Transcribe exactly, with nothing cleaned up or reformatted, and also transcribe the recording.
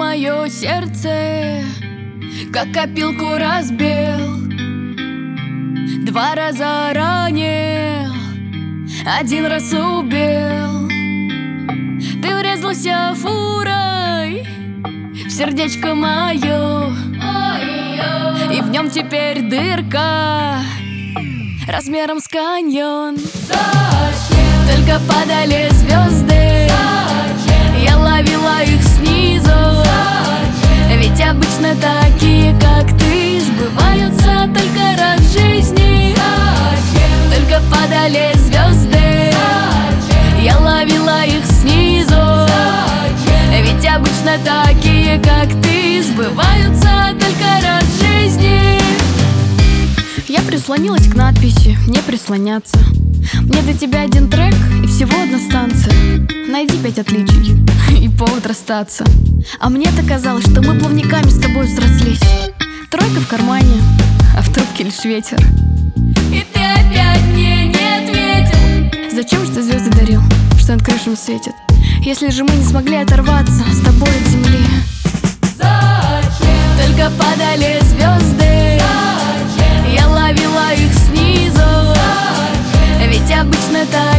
мое сердце, как копилку разбил. Два раза ранил, один раз убил. Ты врезался фурой в сердечко мое, и в нем теперь дырка размером с каньон. Зачем? Только падали звезды, зачем? Я ловила их снизу. Зачем? Ведь обычно такие, как ты, сбываются только раз в жизни. Зачем? Только падали звезды, зачем? Я ловила их снизу. Зачем? Ведь обычно такие, как ты, сбываются только раз в жизни. Я прислонилась к надписи «Не прислоняться». Мне до тебя один трек и всего одна станция. Найди пять отличий и повод расстаться. А мне-то казалось, что мы плавниками с тобой взрослись. Тройка в кармане, а в трубке лишь ветер. И ты опять мне не ответил. Зачем же ты звезды дарил, что над крышами светит, если же мы не смогли оторваться с тобой от земли? Зачем? Только падали звезды, зачем? Я ловила их снизу. Зачем? Ведь обычно так